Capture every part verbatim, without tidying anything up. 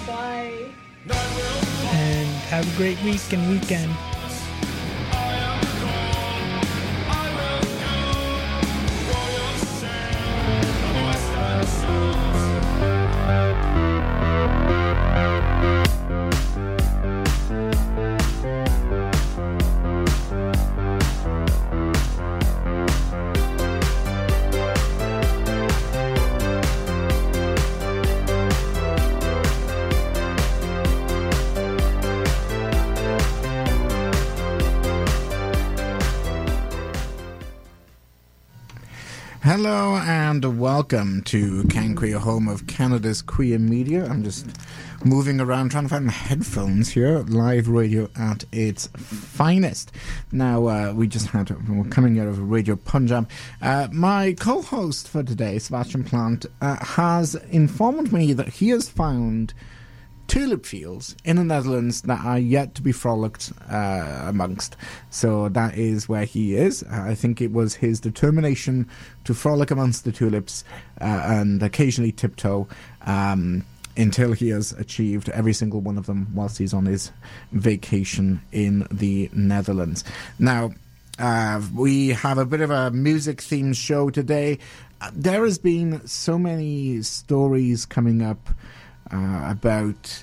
Bye. And have a great week and weekend. Hello and welcome to CanQueer, home of Canada's queer media. I'm just moving around trying to find my headphones here. Live radio at its finest. Now, uh, we just had, we're coming out of Radio Punjab. Uh, my co-host for today, Sebastian Plant, uh, has informed me that he has found tulip fields in the Netherlands that are yet to be frolicked uh, amongst. So that is where he is. Uh, I think it was his determination to frolic amongst the tulips uh, and occasionally tiptoe um, until he has achieved every single one of them whilst he's on his vacation in the Netherlands. Now, uh, we have a bit of a music-themed show today. Uh, there has been so many stories coming up Uh, about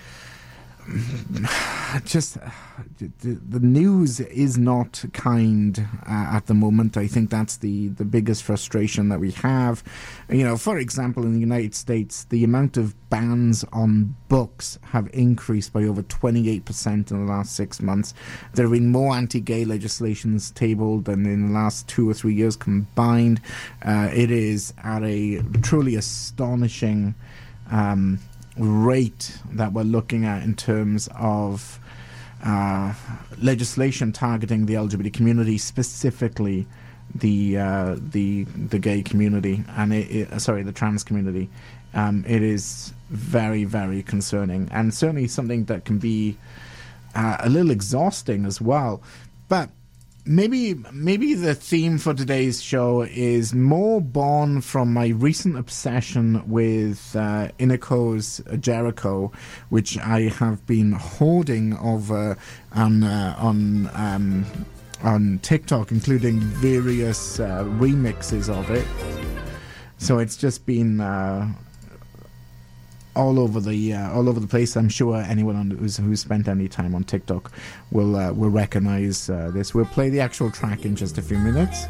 just uh, the, the news is not kind uh, at the moment. I think that's the, the biggest frustration that we have. You know, for example, in the United States, the amount of bans on books have increased by over twenty-eight percent in the last six months. There have been more anti-gay legislations tabled than in the last two or three years combined. Uh, it is at a truly astonishing Um, rate that we're looking at in terms of uh, legislation targeting the L G B T community, specifically the uh, the the gay community and it, it, sorry the trans community. Um, it is very very concerning and certainly something that can be uh, a little exhausting as well. But Maybe maybe the theme for today's show is more born from my recent obsession with uh, Inako's Jericho, which I have been hoarding over on uh, on um, on TikTok, including various uh, remixes of it. So it's just been Uh, all over the uh, all over the place. I'm sure anyone on, who's who's spent any time on TikTok will uh, will recognize uh, this. We'll play the actual track in just a few minutes.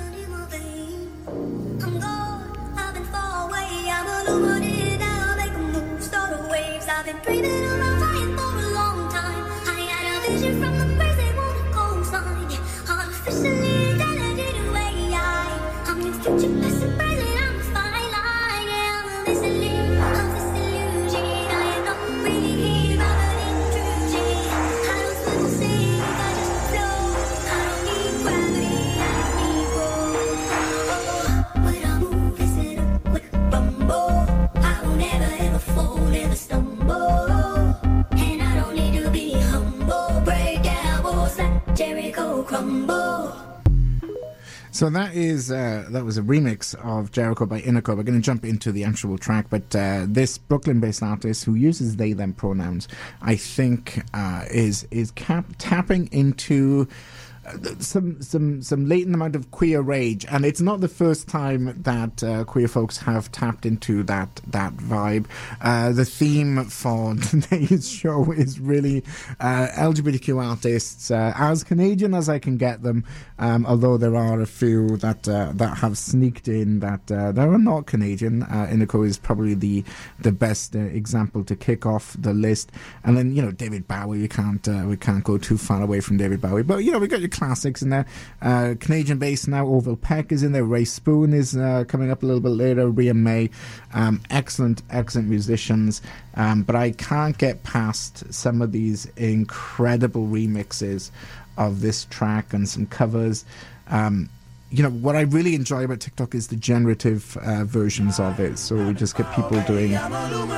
So that is uh, that was a remix of Jericho by Inako. We're going to jump into the actual track, but uh, this Brooklyn-based artist who uses they/them pronouns, I think, uh, is is cap- tapping into some some some latent amount of queer rage, and it's not the first time that uh, queer folks have tapped into that that vibe. Uh, the theme for today's show is really uh, L G B T Q artists, uh, as Canadian as I can get them. Um, although there are a few that uh, that have sneaked in that uh, that are not Canadian. Uh, Inako is probably the the best uh, example to kick off the list, and then you know David Bowie. We can't uh, we can't go too far away from David Bowie, but you know we got your classics in there. Uh, Canadian based now. Orville Peck is in there. Ray Spoon is uh, coming up a little bit later. Rhea May, um, excellent excellent musicians. Um, but I can't get past some of these incredible remixes of this track and some covers. Um, you know, what I really enjoy about TikTok is the generative uh, versions of it. So we just get people doing their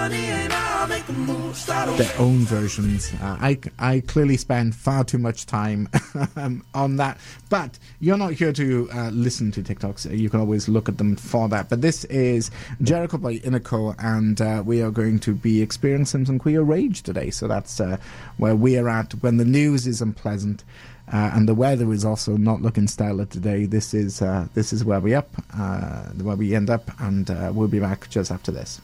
own versions. Uh, I, I clearly spend far too much time um, on that. But you're not here to uh, listen to TikToks. You can always look at them for that. But this is Jericho by Inako, and uh, we are going to be experiencing some queer rage today. So that's uh, where we are at when the news is unpleasant. Uh, and the weather is also not looking stellar today. This is uh, this is where we up, uh, where we end up, and uh, we'll be back just after this.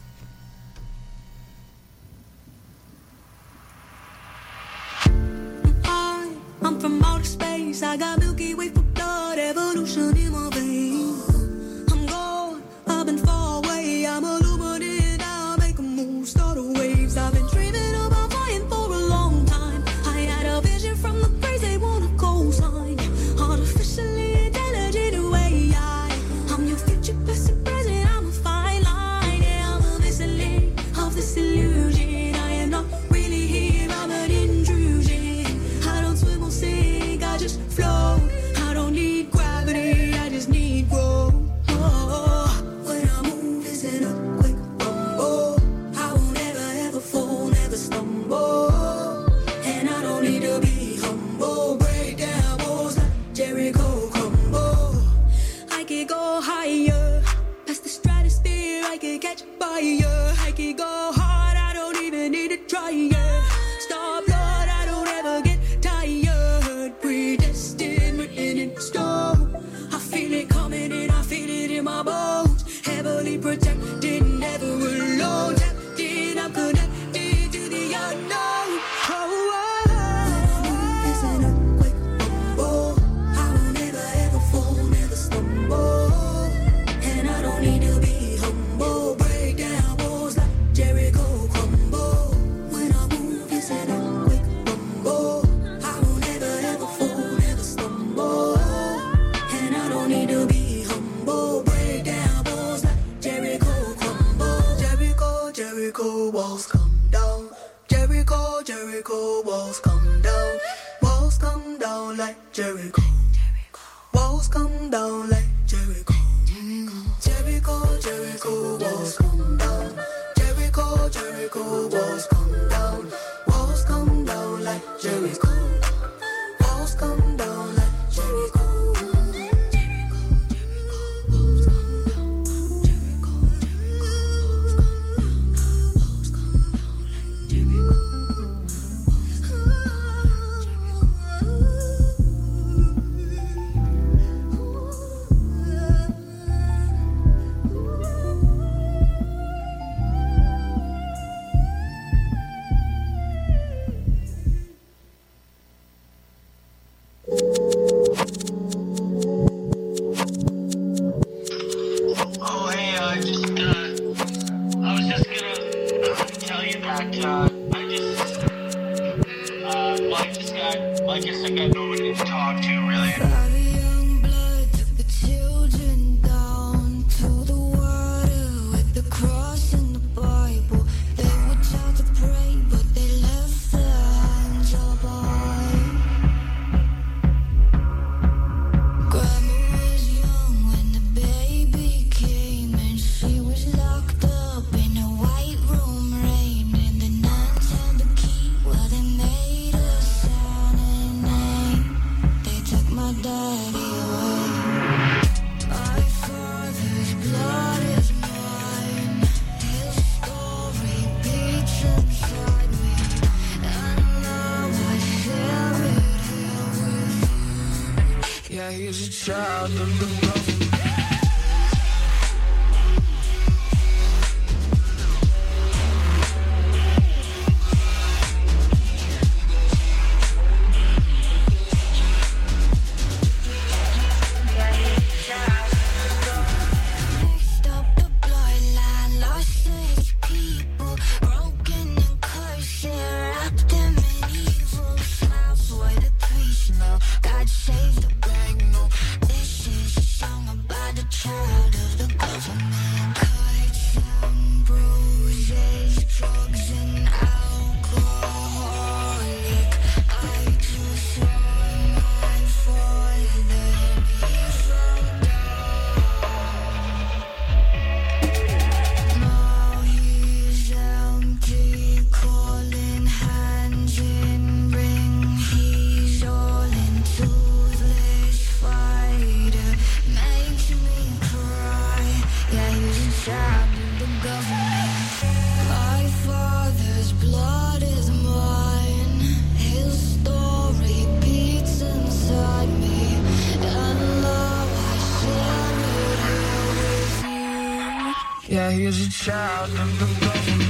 I, I'm from outer space. I got Milky Way for blood, evolution in my veins. I'm gone, I've been far away. I'm illuminated, I make a move, start the waves. I've been dreaming about flying for a long time. I had a vision from the they want a cosign, artificially intelligent A I. I'm your future, past and present, I'm a fine line. Yeah, I'm a vessel of this illusion. I am not really here, I'm an intrusion. I don't swim or sink, I just float. I don't need gravity, I just need growth. Oh, when I move, it's in a quick rumble. I won't ever, ever fall, never stumble. And I don't need to be humble. Break down walls like Jericho crumble. I could go higher, past the stratosphere. I could catch fire. I could go hard, I don't even need to try it. Star blood, I don't ever get tired. Predestined, written in stone. I feel it coming and I feel it in my bones. Heavily protected, never alone. Tapped in, I'm connected to the unknown. Oh, walls come down, Jericho, Jericho, walls come down, walls come down like Jericho, walls come down like Jericho, Jericho, Jericho, walls come down, Jericho, Jericho, walls come down, walls come down like Jericho, walls come down like Jericho. He's a child of the government. God save the bank, no. This is a song about he is a child of the government.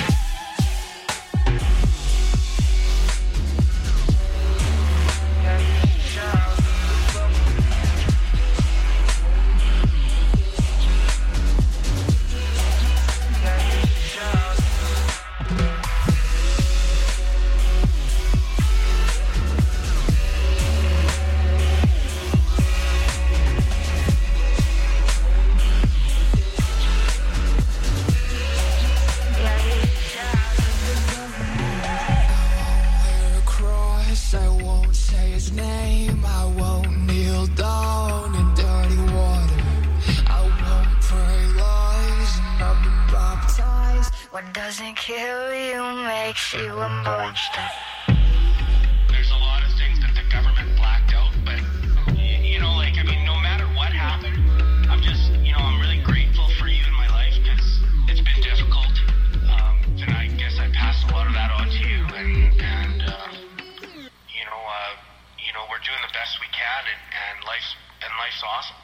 What doesn't kill you makes you a monster. There's a lot of things that the government blacked out, but, you know, like, I mean, no matter what happened, I'm just, you know, I'm really grateful for you in my life, because it's been difficult, um, and I guess I passed a lot of that on to you, and, and uh, you know, uh, you know, we're doing the best we can, and, and life's, and life's awesome.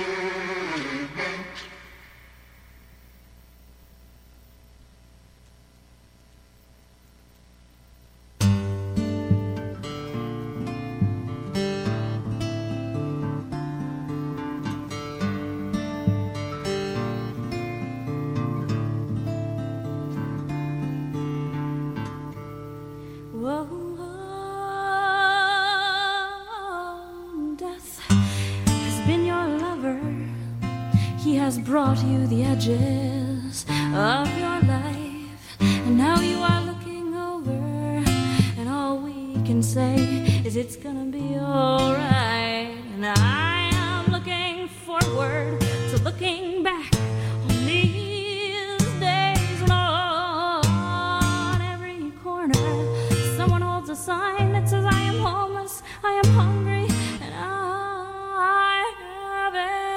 Brought you the edges of your life, and now you are looking over, and all we can say is it's gonna be alright. And I am looking forward to looking back on these days, and on every corner someone holds a sign that says I am homeless, I am hungry, and I have it.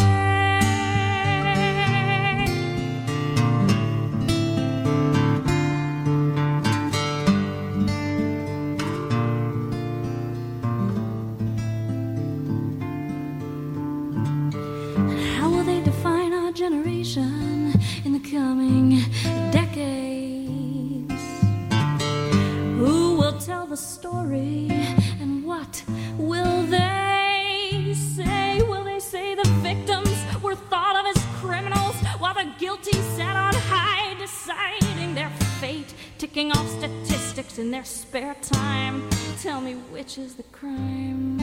In the coming decades, who will tell the story, and what will they say? Will they say the victims were thought of as criminals, while the guilty sat on high deciding their fate, ticking off statistics in their spare time? Tell me, which is the crime?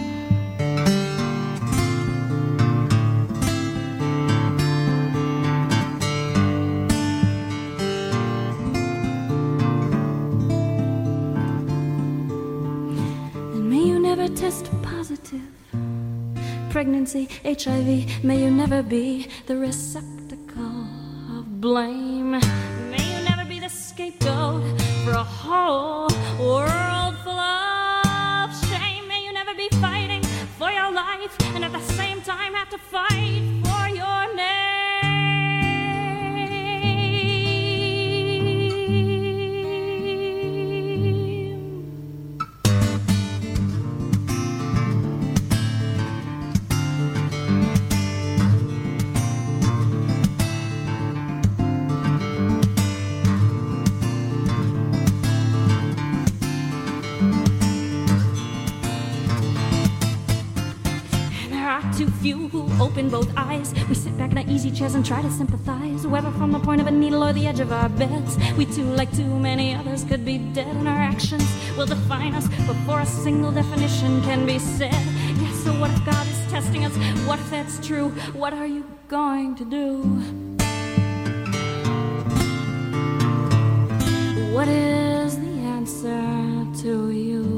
Test positive. Pregnancy, H I V, may you never be the receptacle of blame. May you never be the scapegoat for a whole world full of shame. May you never be fighting for your life and at the same time have to fight for your name. Too few who open both eyes. We sit back in our easy chairs and try to sympathize, whether from the point of a needle or the edge of our beds. We too, like too many others, could be dead, and our actions will define us before a single definition can be said. Yes, so what if God is testing us? What if that's true? What are you going to do? What is the answer to you?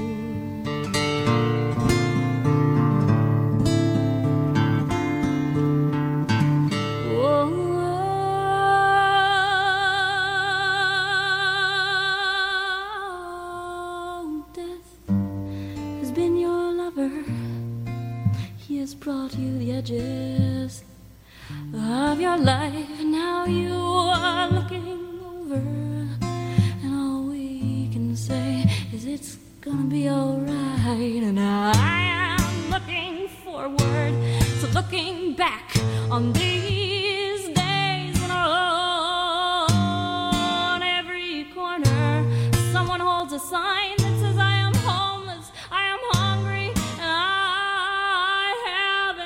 Brought you the edges of your life, and now you are looking over, and all we can say is it's gonna be alright. And I am looking forward to looking back on these days when all a sign that says I am homeless, I am hungry, and I have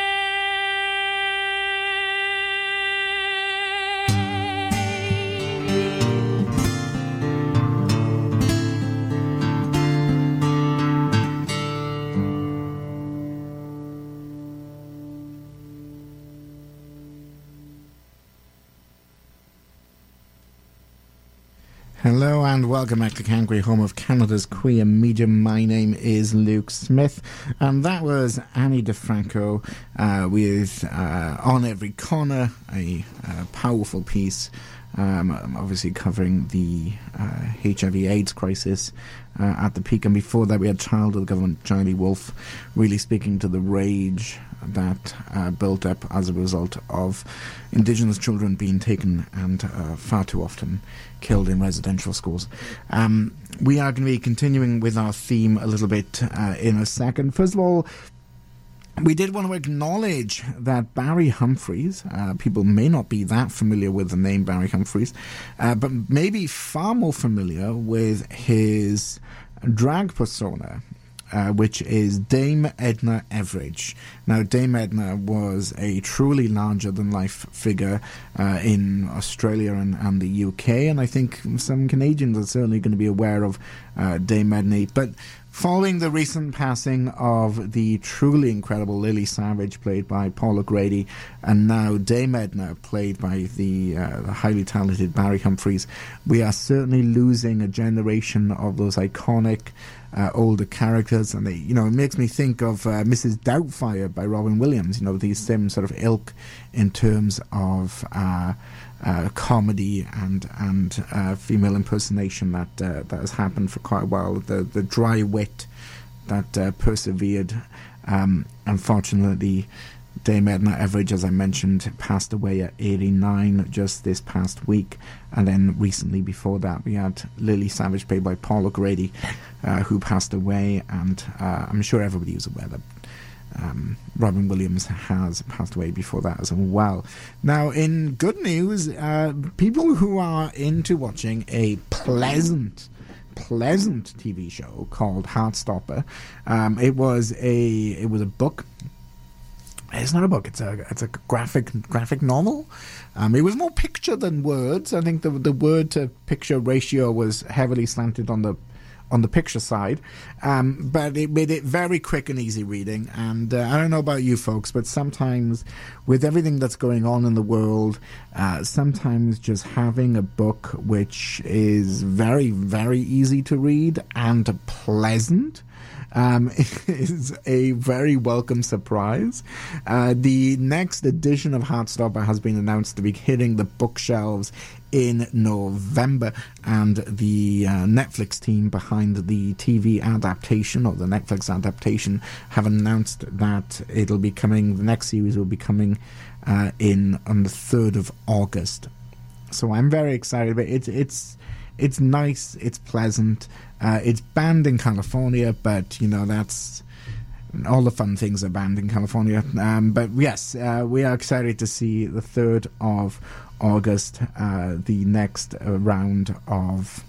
Hello and welcome back to Calgary, home of Canada's queer medium. My name is Luke Smith, and that was Annie DeFranco uh, with uh, On Every Corner, a uh, powerful piece, um, obviously covering the uh, H I V AIDS crisis uh, at the peak. And before that, we had Child of the Government, Charlie Wolf, really speaking to the rage that uh, built up as a result of Indigenous children being taken and uh, far too often killed in residential schools. Um, we are going to be continuing with our theme a little bit uh, in a second. First of all, we did want to acknowledge that Barry Humphries, uh, people may not be that familiar with the name Barry Humphries, uh, but maybe far more familiar with his drag persona, Uh, which is Dame Edna Everage. Now, Dame Edna was a truly larger-than-life figure uh, in Australia and, and the U K, and I think some Canadians are certainly going to be aware of uh, Dame Edna. But following the recent passing of the truly incredible Lily Savage, played by Paul O'Grady, and now Dame Edna, played by the, uh, the highly talented Barry Humphries, we are certainly losing a generation of those iconic Uh, older characters, and they, you know, it makes me think of uh, Missus Doubtfire by Robin Williams. You know, these same sort of ilk in terms of uh, uh, comedy and and uh, female impersonation that uh, that has happened for quite a while. The the dry wit that uh, persevered. Um, unfortunately, Dame Edna Everage, as I mentioned, passed away at eighty-nine just this past week. And then recently before that, we had Lily Savage, played by Paul O'Grady, uh, who passed away. And uh, I'm sure everybody is aware that um, Robin Williams has passed away before that as well. Now, in good news, uh, people who are into watching a pleasant... pleasant T V show called Heartstopper, um, it was a it was a book. It's not a book. It's a it's a graphic graphic novel. Um, it was more picture than words. I think the the word to picture ratio was heavily slanted on the on the picture side, um, but it made it very quick and easy reading. And uh, I don't know about you folks, but sometimes with everything that's going on in the world, uh, sometimes just having a book which is very very easy to read and pleasant Um, is a very welcome surprise. Uh, the next edition of Heartstopper has been announced to be hitting the bookshelves in November, and the uh, Netflix team behind the T V adaptation, or the Netflix adaptation, have announced that it'll be coming, the next series will be coming uh, in on the third of August. So I'm very excited about it. It's, it's It's nice, it's pleasant, uh, it's banned in California, but, you know, that's... all the fun things are banned in California. Um, but, yes, uh, we are excited to see the third of August, uh, the next uh, round of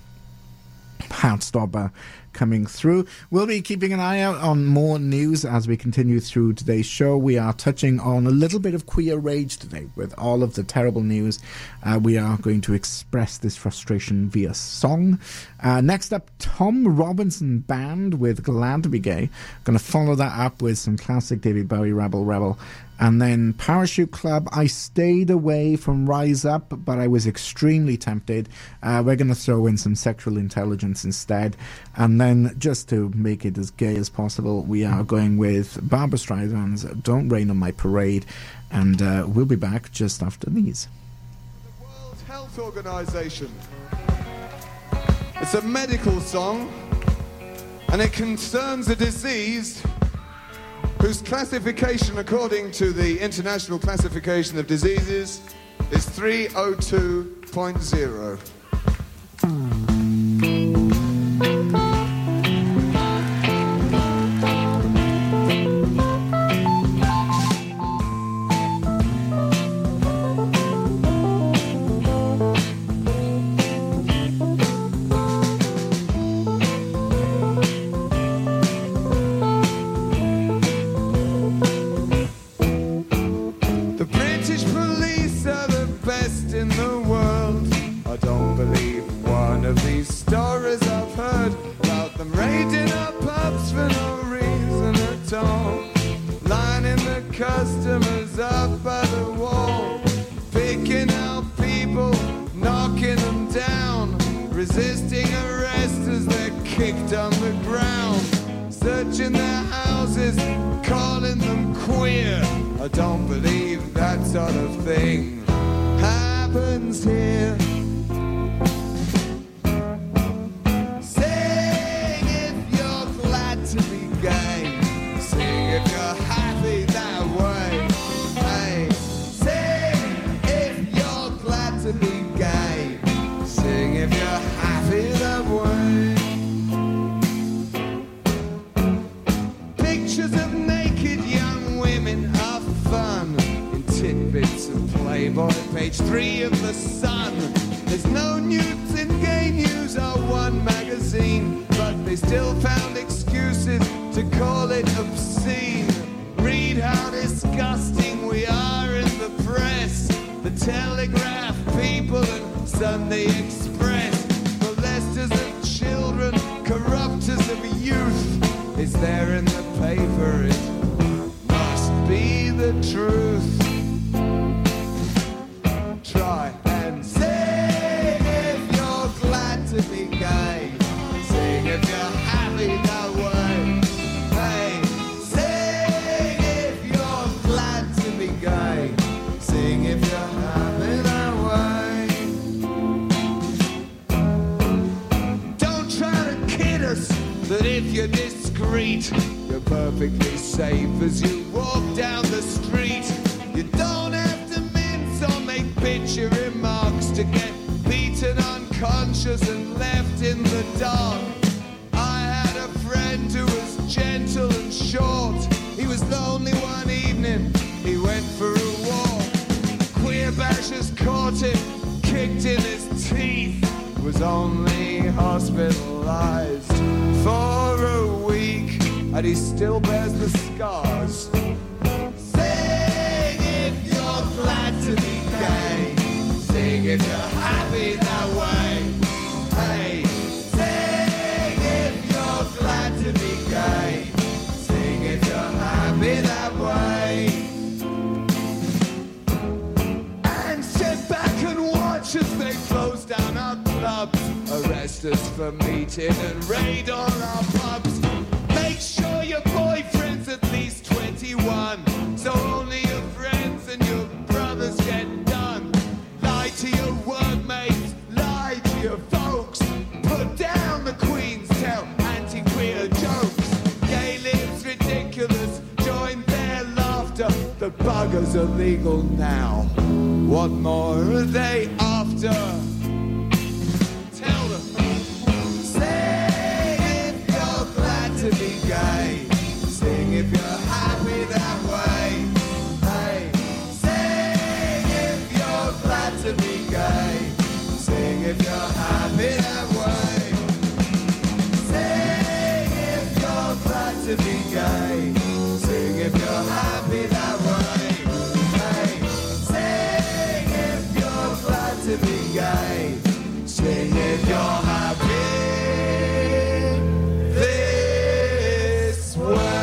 Heartstopper coming through. We'll be keeping an eye out on more news as we continue through today's show. We are touching on a little bit of queer rage today with all of the terrible news. Uh, we are going to express this frustration via song. Uh, next up, Tom Robinson Band with Glad to Be Gay. Going to follow that up with some classic David Bowie, Rebel Rebel. And then Parachute Club, I stayed away from Rise Up, but I was extremely tempted. Uh, we're going to throw in some Sexual Intelligence instead. And then, just to make it as gay as possible, we are going with Barbra Streisand's Don't Rain on My Parade. And uh, we'll be back just after these. The World Health Organization. It's a medical song, and it concerns a disease whose classification, according to the International Classification of Diseases, is three oh two point oh. these stories I've heard about them raiding our pubs for no reason at all, lining the customers up by the wall, picking out people, knocking them down, resisting arrest as they're kicked on the ground, searching their houses, calling them queer. I don't believe that sort of thing happens here. Sing if you're glad to be gay, sing if you're happy that way. Hey, sing if you're glad to be gay, sing if you're happy that way. Pictures of naked young women are fun in tidbits of Playboy, page three of The Sun. There's no nudes in Gay News or One magazine, but they still found excuses to call it obscene. Read how disgusting we are in the press, the Telegraph, People and Sunday Express. Molesters of children, corrupters of youth, it's there in the paper, it must be the truth. Try and sing if you're glad to be gay, sing if you're happy that way. Hey, sing if you're glad to be gay, sing if you're happy that way. Don't try to kid us that if you're discreet, you're perfectly safe as you walk down the street. You don't have to mince or make bitchy remarks to get beaten unconscious and left in the dark. I had a friend who was gentle and short. He was lonely one evening, he went for a walk. Queer bashers caught him, kicked in his teeth, was only hospitalized for a week, and he still bears the scars. Sing if you're glad to be gay, sing if you're happy that way. Hey, sing if you're glad to be gay, sing if you're happy that way. And sit back and watch as they close down our clubs, arrest us for meeting and raid all our pubs. Make sure your boyfriend's at least twenty-one, so only your friends and your brothers get done. Lie to your workmates, lie to your folks, put down the Queen's, tell anti-queer jokes. Gay lives ridiculous, join their laughter. The buggers are legal now, what more are they after? Tell them. Sing if you're glad to be gay, sing if you're happy that way. Hey, sing if you're glad to be gay, sing if you're happy that way. Sing if you're glad to be gay, sing if you're happy that way. Hey, sing if you're glad to be gay, sing if you're happy this way.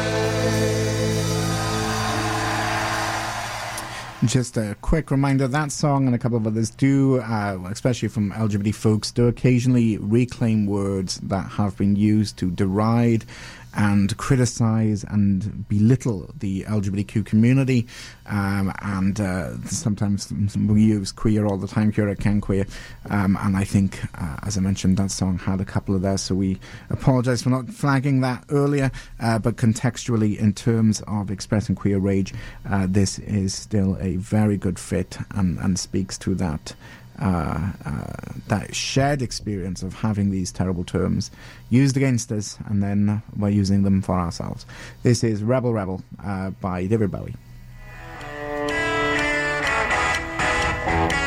Just a quick reminder, that song and a couple of others do, uh, especially from L G B T folks, do occasionally reclaim words that have been used to deride and criticise and belittle the L G B T Q community, um, and uh, sometimes we use queer all the time here at Ken Queer, um, and I think, uh, as I mentioned, that song had a couple of there, so we apologise for not flagging that earlier, uh, but contextually, in terms of expressing queer rage, uh, this is still a very good fit and, and speaks to that Uh, uh, that shared experience of having these terrible terms used against us, and then we're using them for ourselves. This is Rebel Rebel uh, by David Bowie.